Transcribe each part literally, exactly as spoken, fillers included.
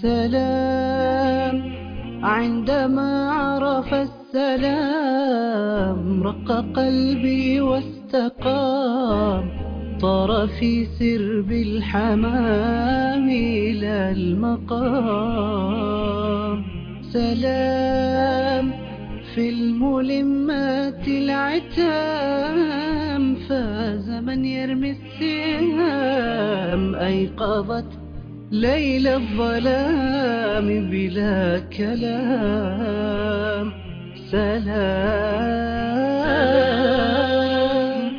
سلام عندما عرف السلام رق قلبي واستقام طار في سرب الحمام إلى المقام سلام في الملمات العتام فاز من يرمي السهام أيقظت ليل الظلام بلا كلام سلام.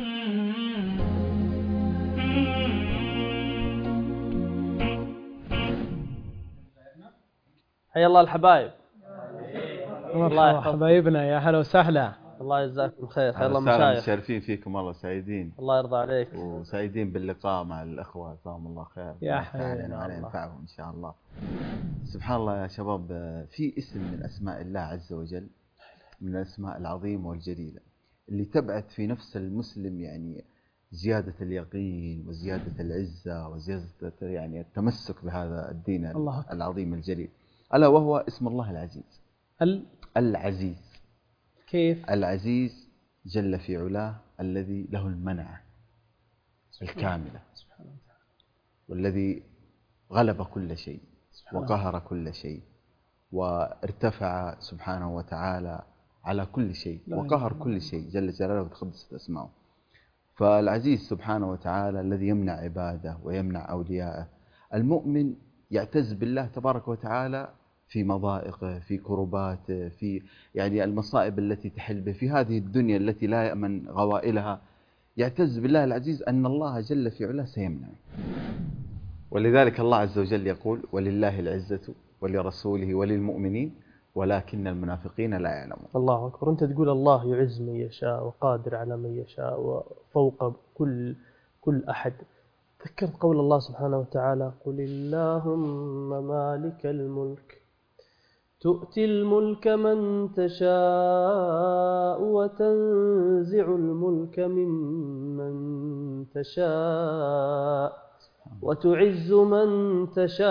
حيا الله الحبايب. الله حبايبنا، يا هلا وسهلا. الله يجزاكم خير. حيا الله مشايخ. مشايخ. شارفين فيكم والله، سعيدين. الله يرضى عليك. وسعيدين باللقاء مع الأخوة، جزاهم الله خير. يا حبيبي على ينفعهم إن شاء الله. سبحان الله يا شباب، في اسم من أسماء الله عز وجل، من الأسماء العظيمة والجليلة اللي تبعث في نفس المسلم يعني زيادة اليقين وزيادة العزة وزيادة يعني التمسك بهذا الدين الله العظيم الجليل، ألا وهو اسم الله العزيز. ال العزيز. كيف؟ العزيز جل في علاه الذي له المنعة الكاملة والذي غلب كل شيء وقهر كل شيء وارتفع سبحانه وتعالى على كل شيء وقهر كل شيء جل جلاله وتقدست أسماؤه. فالعزيز سبحانه وتعالى الذي يمنع عباده ويمنع أولياءه. المؤمن يعتز بالله تبارك وتعالى في مضائقه، في كرباته، في يعني المصائب التي تحل به في هذه الدنيا التي لا يأمن غوائلها. يعتز بالله العزيز أن الله جل في علاه سيمنع. ولذلك الله عز وجل يقول: ولله العزة ولرسوله وللمؤمنين ولكن المنافقين لا يعلمون. الله أكبر. أنت تقول الله يعز من يشاء وقادر على من يشاء وفوق كل كل أحد. ذكرت قول الله سبحانه وتعالى: قل اللهم مالك الملك تؤتي الملك من تشاء وتنزع الملك ممن تشاء وتعز من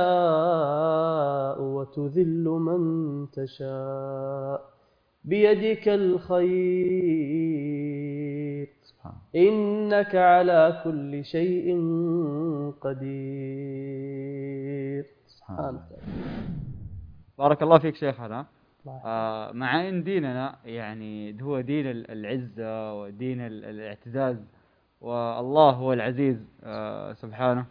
تشاء وتذل من تشاء بيدك الخير إنك على كل شيء قدير. سبحان الله. بارك الله فيك شيخنا. آه مع أن ديننا يعني هو دين العزة ودين الاعتزاز، والله هو العزيز آه سبحانه،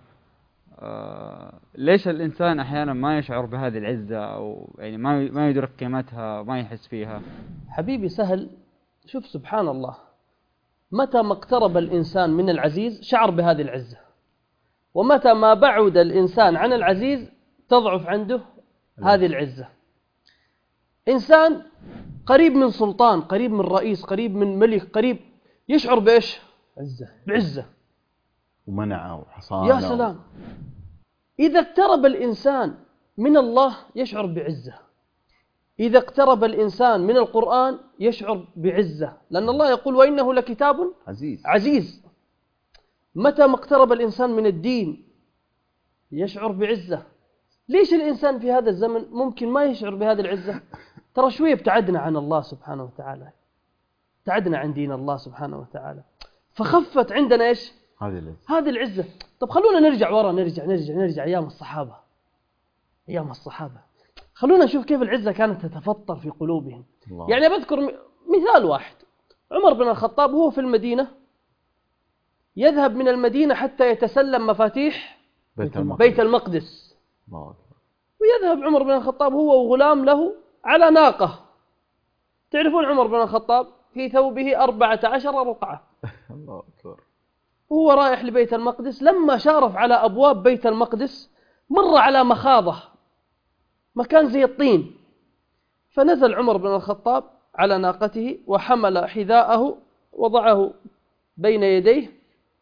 آه ليش الإنسان أحيانا ما يشعر بهذه العزة أو يعني ما ما يدرك قيمتها ما يحس فيها؟ حبيبي سهل. شوف سبحان الله، متى ما اقترب الإنسان من العزيز شعر بهذه العزة، ومتى ما بعد الإنسان عن العزيز تضعف عنده هذه العزة. إنسان قريب من سلطان، قريب من رئيس، قريب من ملك، قريب، يشعر بإيش؟ عزة، بعزة ومنعه وحصانه. يا سلام. إذا اقترب الإنسان من الله يشعر بعزة، إذا اقترب الإنسان من القرآن يشعر بعزة، لأن الله يقول: وإنه لكتاب عزيز. عزيز. متى ما اقترب الإنسان من الدين يشعر بعزة. ليش الإنسان في هذا الزمن ممكن ما يشعر بهذه العزة؟ ترى شوية ابتعدنا عن الله سبحانه وتعالى، ابتعدنا عن دين الله سبحانه وتعالى، فخفت عندنا إيش؟ هذه العزة. هذه العزة. طب خلونا نرجع ورا، نرجع نرجع نرجع أيام الصحابة، أيام الصحابة خلونا نشوف كيف العزة كانت تتفطر في قلوبهم. الله. يعني بذكر مثال واحد. عمر بن الخطاب هو في المدينة، يذهب من المدينة حتى يتسلم مفاتيح بيت المقدس, بيت المقدس. الله. ويذهب عمر بن الخطاب هو وغلام له على ناقة. تعرفون عمر بن الخطاب في ثوبه أربعة عشر رقعة. الله أكبر. وهو رايح لبيت المقدس، لما شارف على أبواب بيت المقدس مر على مخاضة، مكان زي الطين، فنزل عمر بن الخطاب على ناقته وحمل حذاءه وضعه بين يديه،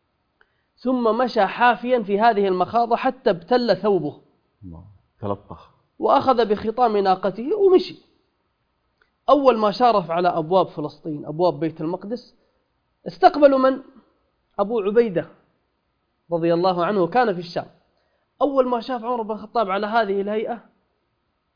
ثم مشى حافيا في هذه المخاضة حتى ابتل ثوبه. الله. تلطخ. وأخذ بخطام ناقته ومشي. أول ما شارف على أبواب فلسطين، أبواب بيت المقدس، استقبلوا من؟ أبو عبيدة رضي الله عنه، كان في الشام. أول ما شاف عمر بن الخطاب على هذه الهيئة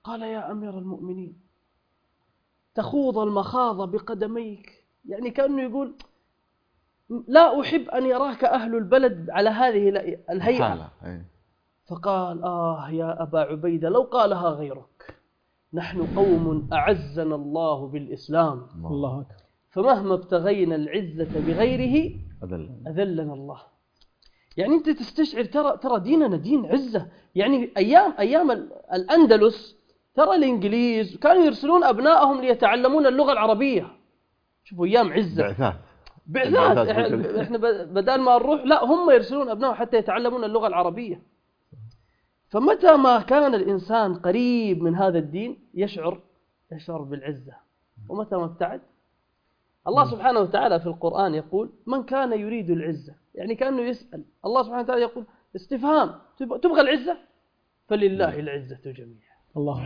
قال يا أمير المؤمنين تخوض المخاض بقدميك، يعني كأنه يقول لا أحب أن يراك أهل البلد على هذه الهيئة. فقال آه يا أبا عبيدة لو قالها غيرك، نحن قوم أعزنا الله بالإسلام، الله أكبر، فمهما ابتغينا العزة بغيره أذلنا الله. يعني أنت تستشعر ترى ترى ديننا دين عزة. يعني أيام أيام الأندلس ترى الإنجليز كانوا يرسلون أبنائهم ليتعلمون اللغة العربية. شوفوا أيام عزة، بعثات بعثات إحنا بدل ما نروح لا هم يرسلون أبنائهم حتى يتعلمون اللغة العربية. فمتى ما كان الإنسان قريب من هذا الدين يشعر يشعر بالعزة، ومتى ما ابتعد. الله سبحانه وتعالى في القرآن يقول من كان يريد العزة، يعني كأنه يسأل الله سبحانه وتعالى يقول استفهام، تبغى العزة فلله العزة جميعا. الله.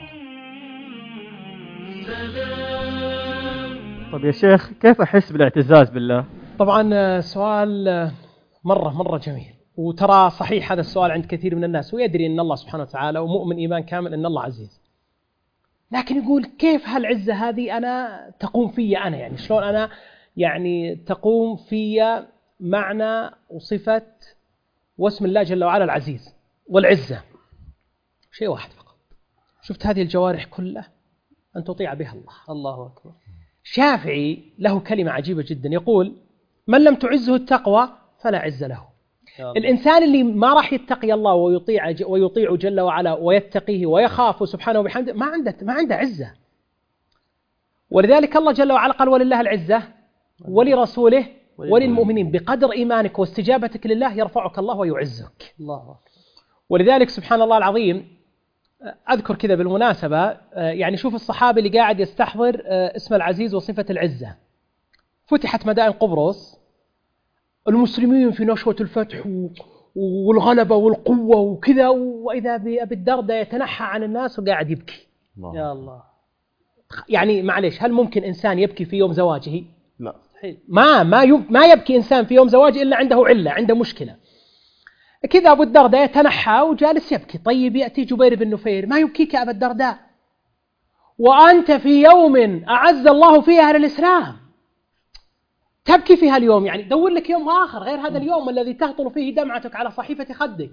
طب يا شيخ كيف أحس بالاعتزاز بالله؟ طبعا سؤال مرة مرة جميل، وترى صحيح هذا السؤال عند كثير من الناس، ويدري أن الله سبحانه وتعالى ومؤمن إيمان كامل أن الله عزيز، لكن يقول كيف هالعزة هذه أنا تقوم في أنا، يعني شلون أنا يعني تقوم في معنى وصفة واسم الله جل وعلا العزيز والعزة. شيء واحد فقط، شفت هذه الجوارح كلها أن تطيع بها الله. الله أكبر. شافعي له كلمة عجيبة جدا يقول من لم تعزه التقوى فلا عز له. الإنسان اللي ما راح يتقي الله ويطيع ويطيع جل وعلا ويتقيه ويخافه سبحانه وبحمده ما عنده ما عنده عزة. ولذلك الله جل وعلا قال ولله العزة ولرسوله وللمؤمنين، بقدر إيمانك واستجابتك لله يرفعك الله ويعزك. الله. ولذلك سبحان الله العظيم أذكر كذا بالمناسبة، يعني شوف الصحابي اللي قاعد يستحضر اسم العزيز وصفة العزة. فتحت مدائن قبرص، المسلمين في نشوة الفتح والغلبة والقوة وكذا، وإذا بأبي الدرداء يتنحى عن الناس وقاعد يبكي. الله. يا الله. يعني معليش، هل ممكن إنسان يبكي في يوم زواجه؟ لا. ما ما ما يبكي إنسان في يوم زواجه إلا عنده علة، عنده مشكلة. كذا أبو الدرداء يتنحى وجالس يبكي. طيب يأتي جبير بن نفير ما يبكيك يا أبا الدرداء وأنت في يوم أعز الله فيه أهل الإسلام تبكي في هاليوم؟ يعني دور لك يوم آخر غير هذا اليوم الذي تهطل فيه دمعتك على صحيفة خدك.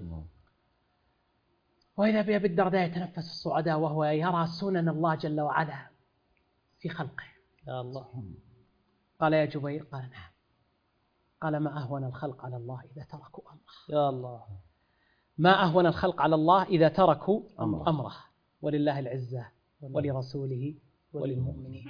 وإذا بأبي الدرداء يتنفس الصعداء وهو يرى سنن الله جل وعلا في خلقه. يا الله. قال يا جبير، قال نعم. قال ما أهون الخلق على الله إذا تركوا أمره. يا الله. ما أهون الخلق على الله إذا تركوا أمره, أمره. ولله العزة ولرسوله وللمؤمنين.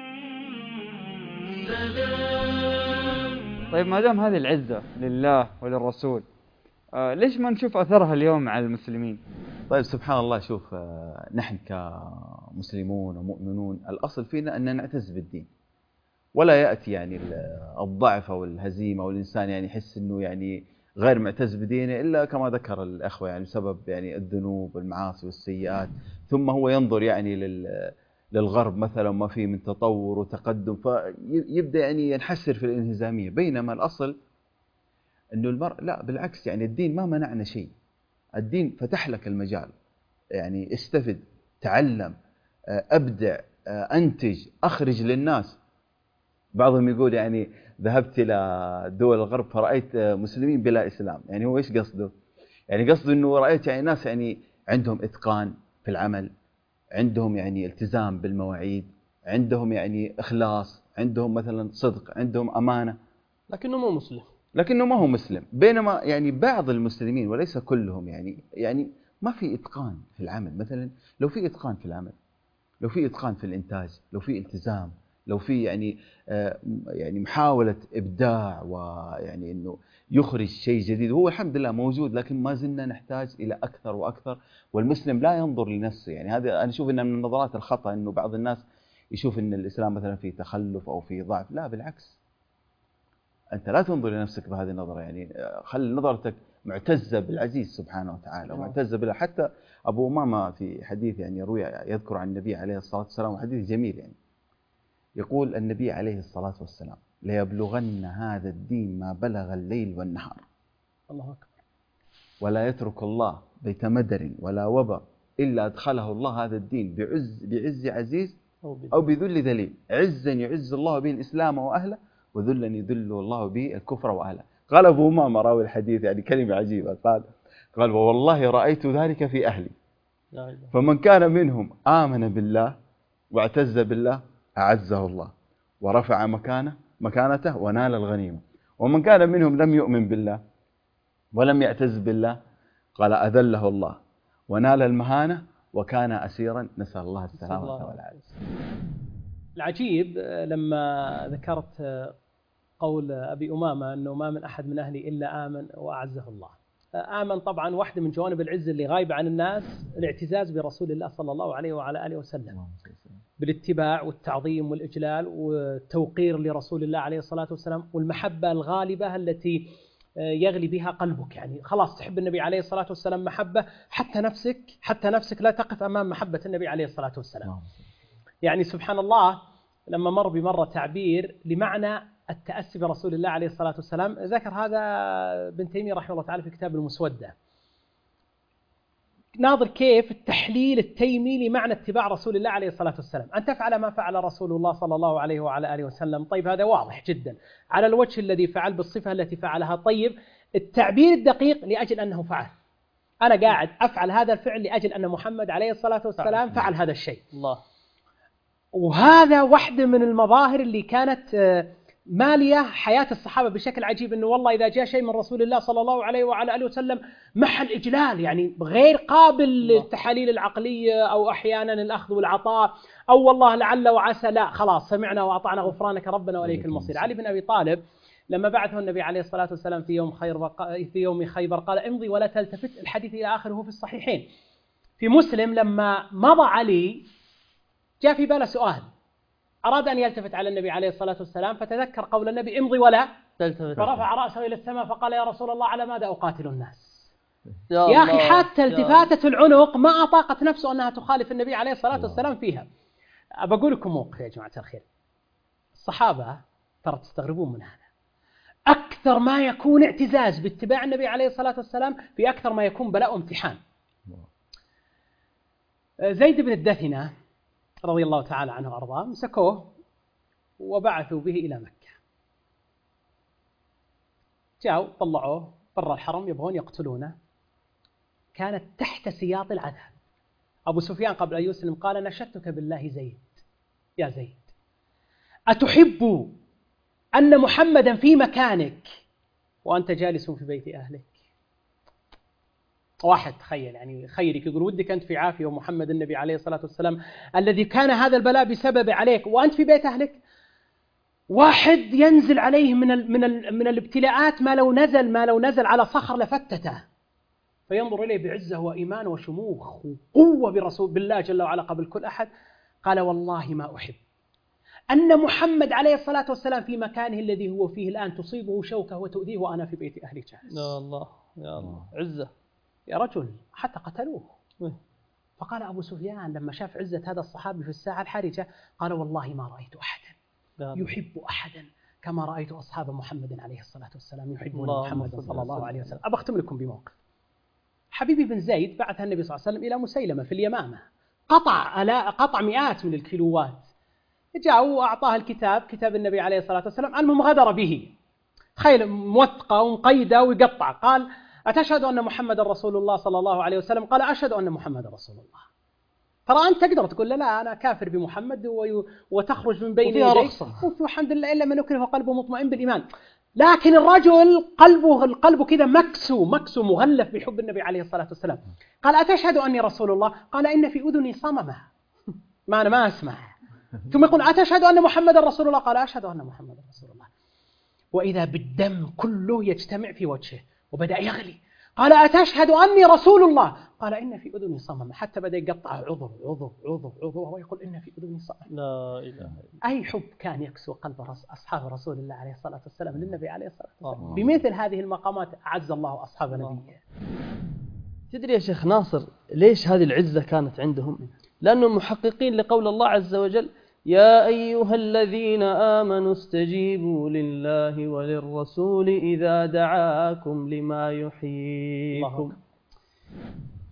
طيب ما دام هذه العزة لله وللرسول، آه ليش ما نشوف أثرها اليوم على المسلمين؟ طيب سبحان الله، شوف آه نحن كمسلمون ومؤمنون الأصل فينا أن نعتز بالدين، ولا يأتي يعني الضعف أو الهزيمة والإنسان يعني يحس أنه يعني غير معتز بدينه إلا كما ذكر الأخوة يعني بسبب يعني الذنوب والمعاصي والسيئات، ثم هو ينظر يعني لل للغرب مثلا ما فيه من تطور وتقدم فيبدأ يعني ينحسر في الانهزامية، بينما الأصل أنه المرء لا بالعكس، يعني الدين ما منعنا شيء، الدين فتح لك المجال، يعني استفد، تعلم، أبدع، أنتج، أخرج للناس. بعضهم يقول يعني ذهبت إلى دول الغرب فرأيت مسلمين بلا إسلام، يعني هو إيش قصده؟ يعني قصده أنه رأيت يعني ناس يعني عندهم إتقان في العمل، عندهم يعني التزام بالمواعيد، عندهم يعني إخلاص، عندهم مثلا صدق، عندهم أمانة، لكنه مو مسلم، لكنه ما هو مسلم. بينما يعني بعض المسلمين وليس كلهم يعني يعني ما في إتقان في العمل. مثلا لو في إتقان في العمل، لو في إتقان في الإنتاج، لو في التزام، لو في يعني آه يعني محاولة إبداع ويعني إنه يخرج شيء جديد، هو الحمد لله موجود، لكن ما زلنا نحتاج إلى أكثر وأكثر. والمسلم لا ينظر لنفسه، يعني هذا أنا أشوف إنه من النظرات الخطأ، إنه بعض الناس يشوف إن الإسلام مثلا فيه تخلف أو فيه ضعف. لا بالعكس، أنت لا تنظر لنفسك بهذه النظرة، يعني خلي نظرتك معتزة بالعزيز سبحانه وتعالى ومعتزة بالله. حتى أبو أمامة في حديث يعني يروي يذكر عن النبي عليه الصلاة والسلام، وحديث جميل يعني، يقول النبي عليه الصلاة والسلام ليبلغن هذا الدين ما بلغ الليل والنهار. الله أكبر. ولا يترك الله بيت مدر ولا وبر إلا أدخله الله هذا الدين بعز بعز عزيز أو بذل. أو بذل ذليل. عزا يعز الله به الإسلام وأهله، وذلا يذل الله به الكفر وأهله. قال أبو أمامة راوي الحديث يعني كلمة عجيبة، قال قال والله رأيت ذلك في أهلي، فمن كان منهم آمن بالله واعتز بالله أعزه الله ورفع مكانه مكانته ونال الغنيمة، ومن كان منهم لم يؤمن بالله ولم يعتز بالله قال أذله الله ونال المهانة وكان أسيرا، نسأل الله السلامة والعافية. العجيب لما ذكرت قول أبي أمامة أنه ما من أحد من أهلي إلا آمن وأعزه الله. آمن طبعا واحدة من جوانب العز اللي غايبة عن الناس الاعتزاز برسول الله صلى الله عليه وعلى آله وسلم بالاتباع والتعظيم والإجلال والتوقير لرسول الله عليه الصلاة والسلام، والمحبة الغالبة التي يغلي بها قلبك. يعني خلاص تحب النبي عليه الصلاة والسلام محبة حتى نفسك حتى نفسك لا تقف أمام محبة النبي عليه الصلاة والسلام. يعني سبحان الله لما مر بمرة تعبير لمعنى التأسي برسول الله عليه الصلاة والسلام، ذكر هذا ابن تيمية رحمه الله تعالى في كتاب المسودة، ناظر كيف التحليل التيمي لمعنى اتباع رسول الله عليه الصلاة والسلام، أن تفعل ما فعل رسول الله صلى الله عليه وعلى آله وسلم. طيب هذا واضح جدا على الوجه الذي فعل بالصفة التي فعلها. طيب التعبير الدقيق لأجل أنه فعل، أنا قاعد أفعل هذا الفعل لأجل أن محمد عليه الصلاة والسلام فعل هذا الشيء. الله. وهذا واحدة من المظاهر اللي كانت مالية حياة الصحابة بشكل عجيب، أنه والله إذا جاء شيء من رسول الله صلى الله عليه وعلى آله وسلم محل إجلال، يعني غير قابل للتحاليل العقلية أو أحيانا الأخذ والعطاء أو والله لعل وعسى، لا خلاص سمعنا وأطعنا غفرانك ربنا وإليك المصير. علي بن أبي طالب لما بعثه النبي عليه الصلاة والسلام في يوم خير في يوم خيبر قال امضي ولا تلتفت، الحديث إلى آخره في الصحيحين. في مسلم لما مضى علي جاء في باله سؤال، أراد أن يلتفت على النبي عليه الصلاة والسلام فتذكر قول النبي امضي ولا تلتفت، فرفع رأسه إلى السماء فقال يا رسول الله على ماذا أقاتل الناس؟ يا, يا أخي حتى التفاتة العنق ما أطاقت نفسه أنها تخالف النبي عليه الصلاة والسلام فيها. أقول لكم موقف يا جماعة الخير، الصحابة ترى تستغربون من هذا، أكثر ما يكون اعتزاز باتباع النبي عليه الصلاة والسلام في أكثر ما يكون بلاء وامتحان. زيد بن الدثنة رضي الله تعالى عنه وأرضاه مسكوه وبعثوا به إلى مكة، جاءوا طلعوه برا الحرم يبغون يقتلونه، كانت تحت سياط العذاب. أبو سفيان قبل أن يسلم قال نشدتك بالله زيد يا زيد أتحب أن محمدا في مكانك وأنت جالس في بيت أهلك؟ واحد تخيل يعني خيرك يقول ودك أنت في عافية ومحمد النبي عليه الصلاة والسلام الذي كان هذا البلاء بسبب عليك وأنت في بيت أهلك. واحد ينزل عليه من ال من ال من الابتلاءات ما لو نزل ما لو نزل على صخر لفتته، فينظر إليه بعزة وإيمان وشموخ وقوة برسول بالله جل وعلا قبل كل أحد. قال والله ما أحب أن محمد عليه الصلاة والسلام في مكانه الذي هو فيه الآن تصيبه شوكة وتؤذيه وأنا في بيت أهلي جالس. يا الله يا الله عزة يا رجل حتى قتلوه. فقال أبو سفيان لما شاف عزة هذا الصحابي في الساعة الحرجة قال والله ما رأيت أحدا يحب أحدا كما رأيت أصحاب محمد عليه الصلاة والسلام يحبون محمد صلى الله عليه وسلم. أبى أختم لكم بموقف. حبيبي بن زيد بعث النبي صلى الله عليه وسلم إلى مسيلمة في اليمامة، قطع ألا قطع مئات من الكيلوات، جاء وأعطاه الكتاب كتاب النبي عليه الصلاة والسلام، المهم غدر به، خيل موثقة ومقيدة ويقطع. قال أتشهد أن محمد رسول الله صلى الله عليه وسلم؟ قال أشهد أن محمد رسول الله. ترى أنت تقدر تقول لا, لا أنا كافر بمحمد وتخرج من بين يديه والحمد لله إلا من يكره قلبه مطمئن بالإيمان، لكن الرجل قلبه القلب كذا مكسو مكسو مغلف بحب النبي عليه الصلاة والسلام. قال أتشهد أني رسول الله؟ قال إن في أذني صممة ما أنا ما أسمع. ثم يقول أتشهد أن محمد رسول الله؟ قال أشهد أن محمد رسول الله. وإذا بالدم كله يجتمع في وجهه وبدأ يغلي. قال أتشهد أني رسول الله؟ قال إن في أذني صمم، حتى بدأ يقطع عضو عضو عضو عضو وهو يقول إن في أذني صمم. لا إله إلا الله. أي حب كان يكسو قلب أصحاب رسول الله عليه الصلاة والسلام للنبي عليه الصلاة والسلام. بمثل هذه المقامات أعز الله أصحاب نبيه. تدري يا شيخ ناصر ليش هذه العزة كانت عندهم؟ لأنهم محققين لقول الله عز وجل يا أيها الذين آمنوا استجيبوا لله وللرسول إذا دعاكم لما يحييكم.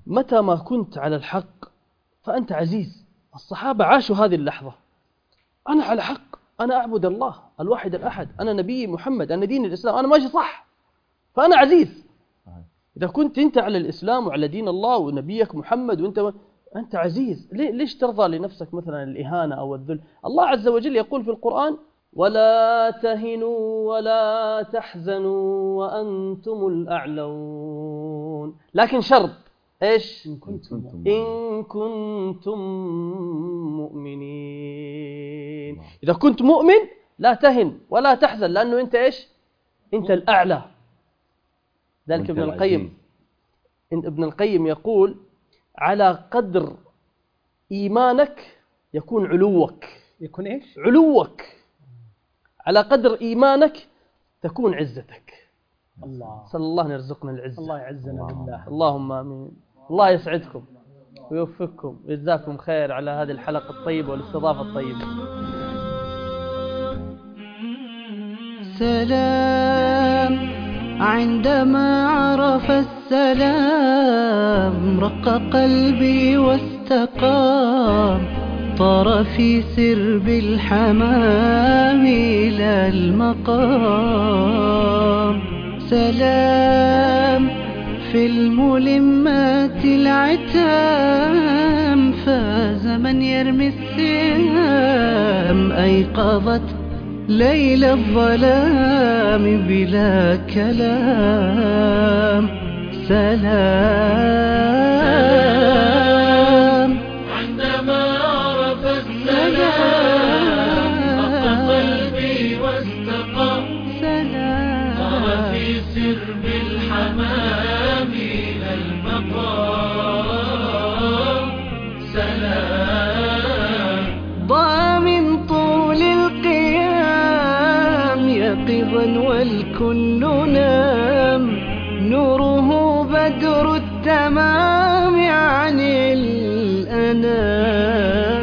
متى ما كنت على الحق فأنت عزيز. الصحابة عاشوا هذه اللحظة، أنا على حق، أنا أعبد الله الواحد الأحد، أنا نبي محمد، أنا دين الإسلام، أنا ماشي صح، فأنا عزيز. إذا كنت أنت على الإسلام وعلى دين الله ونبيك محمد وأنت أنت عزيز، ليش ترضى لنفسك مثلا الإهانة أو الذل؟ الله عز وجل يقول في القرآن: ولا تهنوا ولا تحزنوا وأنتم الأعلون. لكن شرط إيش؟ إن كنتم, إن كنتم مؤمنين. إذا كنت مؤمن لا تهن ولا تحزن، لأنه أنت إيش؟ أنت الأعلى. ذلك ابن القيم ابن القيم يقول: على قدر إيمانك يكون علوك. يكون إيش؟ علوك. على قدر إيمانك تكون عزتك. الله. صلى الله أن يرزقنا العزة. الله يعزنا بالله. اللهم آمين. الله يسعدكم ويوفقكم ويجزاكم خير على هذه الحلقة الطيبة والاستضافة الطيبة. سلام عندما عرف السلام رق قلبي واستقام، طار في سرب الحمام إلى المقام. سلام في الملمات العتام، فاز من يرمي السهام، أيقظت ليل الظلام بلا كلام. سلام عندما عرف السلام رق قلبي واستقام، طار في سرب الحمام إلى المقام. سلام ضاع من طول القيام يقظا والكل نام، نوره بدر التمام عن الأنام.